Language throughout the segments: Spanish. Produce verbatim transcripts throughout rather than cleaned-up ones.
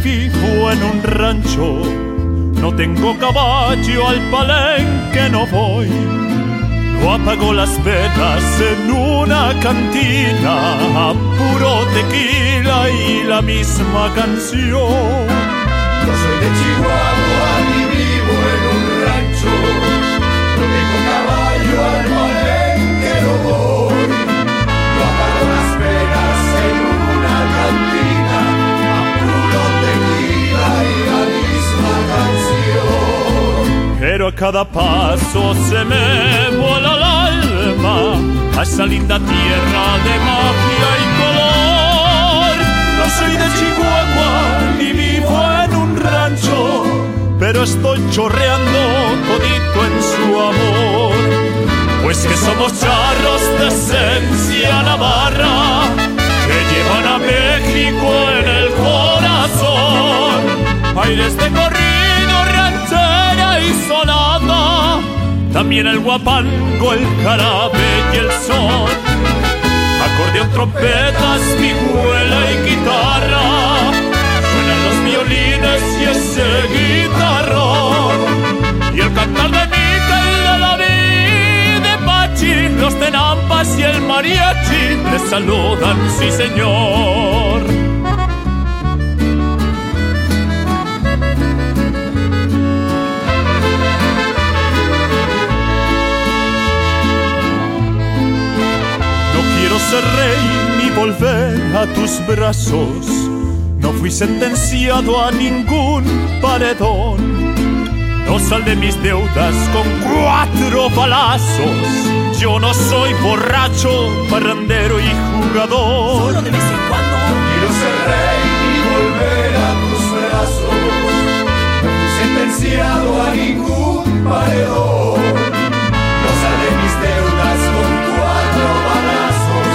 vivo en un rancho, no tengo caballo, al palenque no voy. No apago las velas en una cantina, a puro tequila y la misma canción. Yo soy de Chihuahua y vivo en un rancho, no tengo caballo, al palenque no voy. No apago las velas en una cantina, a puro tequila y la misma canción. Pero a cada paso se me vuela el alma a esa linda tierra de magia y color. No soy de Chihuahua ni vivo en un rancho, pero estoy chorreando todito en su amor. Pues que somos charros de esencia navarra, que llevan a México en el corazón. Aires de corrido, ranchera y sonata, también el guapango, el jarabe y el son. Acordeón, trompetas, vihuela y guitarra, suenan los violines y ese guitarrón. Y el cantar de Mica, el de David, de Pachi, los de Nampas y el mariachi te saludan, sí señor. No ser rey ni volver a tus brazos, no fui sentenciado a ningún paredón. No sal de mis deudas con cuatro balazos, yo no soy borracho, parrandero y jugador. Solo de vez en cuando. No quiero ser rey ni volver a tus brazos, no fui sentenciado a ningún paredón. No sal de mis deudas con cuatro balazos,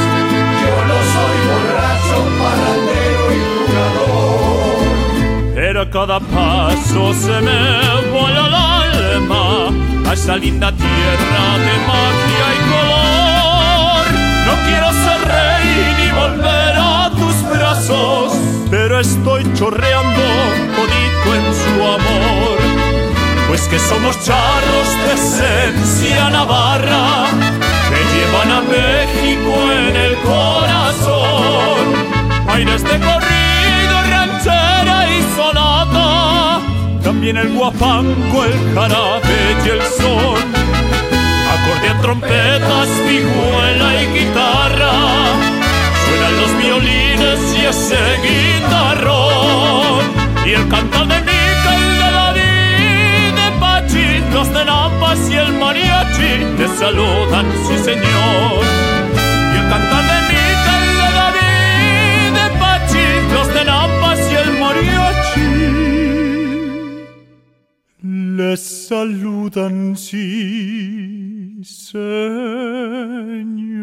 parrandero y jugador. Pero a cada paso se me vuela el alma a esa linda tierra de magia y color. No quiero ser rey ni volver a tus brazos, pero estoy chorreando todito en su amor. Pues que somos charros de esencia navarra, que llevan a México en el corazón. Aires de corrido, ranchera y sonata, también el guapango, el jarabe y el son. Acordeón, trompetas, vihuela y guitarra, suenan los violines y ese guitarrón. Y el cantar de Mica, el de David, de Pachi, los de Nampas y el mariachi te saludan, sí señor. Y el cantar de Mica, el de David, de Pachi, los de Nampas y el mariachi les saludan, sí señor.